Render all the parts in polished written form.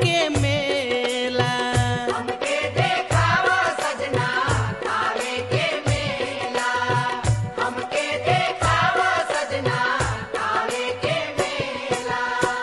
के मेला। हमके देखावा सजना थावे के मेला। हमके देखावा सजना थावे के मेला।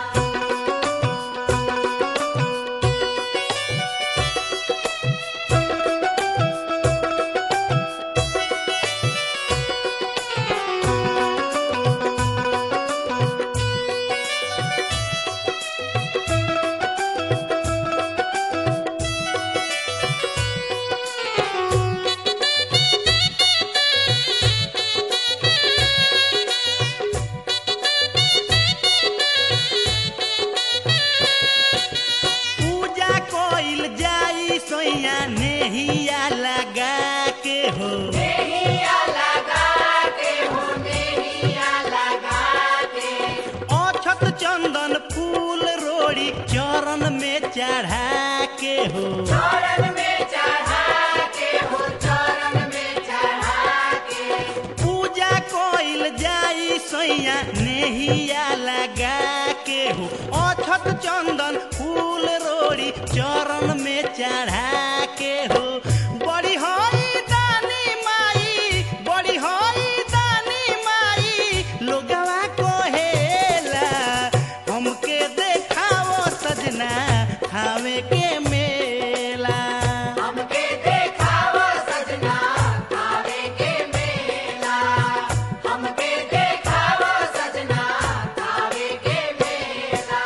पूजा कोइल जाई सोइया नेहिया लगा के हो। नेहिया लगा के हो नेहिया लगा के। अक्षत चंदन फूल रोड़ी चरण में चढ़ा के हो। चरण में चढ़ा के हो चरण में चढ़ा के। पूजा कोइल जाई सोइया नेहिया लगा के हो। अक्षत चंदन फूल रोड़ी चरण में चढ़ा के हो। बड़ी होई दानी माई बड़ी होई दानी माई लोगवा कोहेला। हमके देखावो सजना थावे के मेला। हमके देखावा सजना थावे के मेला। हमके देखावा सजना थावे के मेला।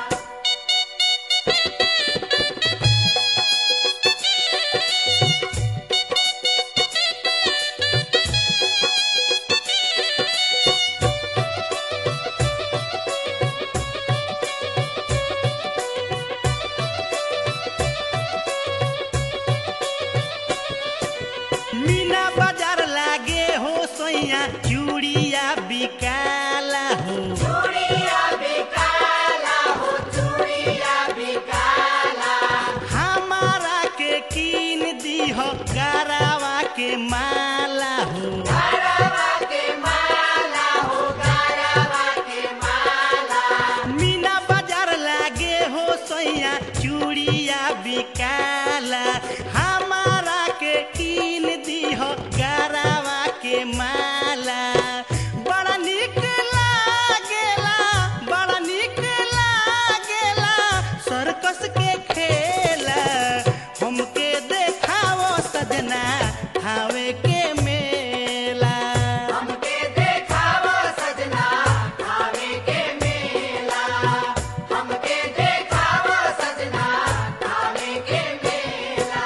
मीना बाजार लागे हो सोइया चूड़िया बिकाला हो। चूड़िया बिकाला हो चूड़िया बिकाला। हमारा के कीन दी हो गरावा के माला हो। गरवा के माला हो गरवा के माला। मीना बाजार लागे हो सोइया चूड़िया बिकाला। हमारा के कीन दी हो गरावा के माला। बड़ा निक लागेला बड़ा निक लागेला सर्कस के खेला। हमके देखावो सजना थावे के मेला। हमके देखावा सजना थावे के मेला। हमके देखावा सजना थावे के मेला।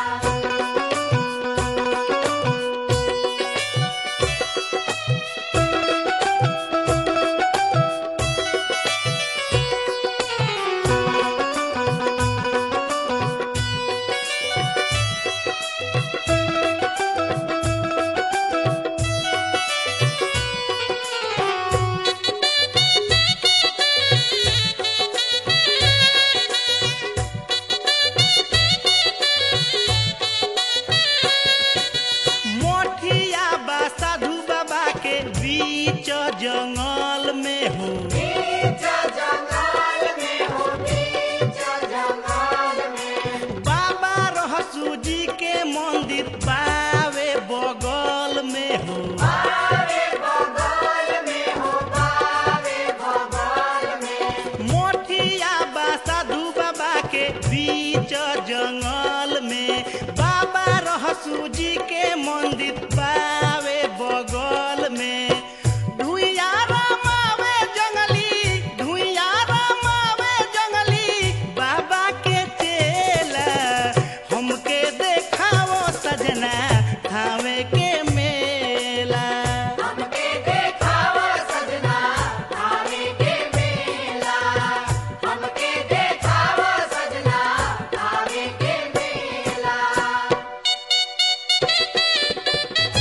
मोठिया बा साधु बाबा के बीच जंगल में हो। बीच जंगल में हो बीच जंगल में। बाबा रहसू जी के मंदिर बावे बगल में हो। बावे बगल में हो बावे बगल में। मोठिया बा साधु बाबा के बीच जंगल में। बाबा रहसू जी के मंदिर बावे बगल में। ढुइया रमावे जंगली ढुइया रमावे जंगली बाबा के चेला। हमके देखावो सजना थावे के मेला। हमके देखावा सजना थावे के मेला। हमके देखावा सजना थावे के मेला।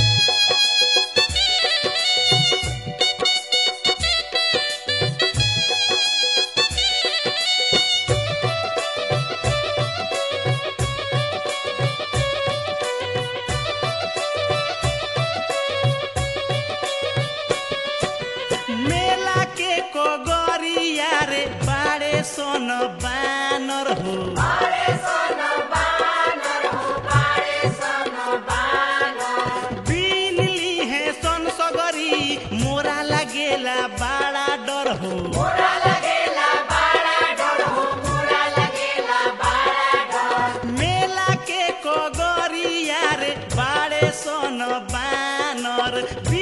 बाड़े सन बानर हो बाड़े सन बानर बीन ली है सन सगरी मोरा लगेला बड़ा डर हो मोरा लगेला बड़ा डर हो मोरा लगेला बड़ा डर मेला के कगरिया रे बाड़े सन बानर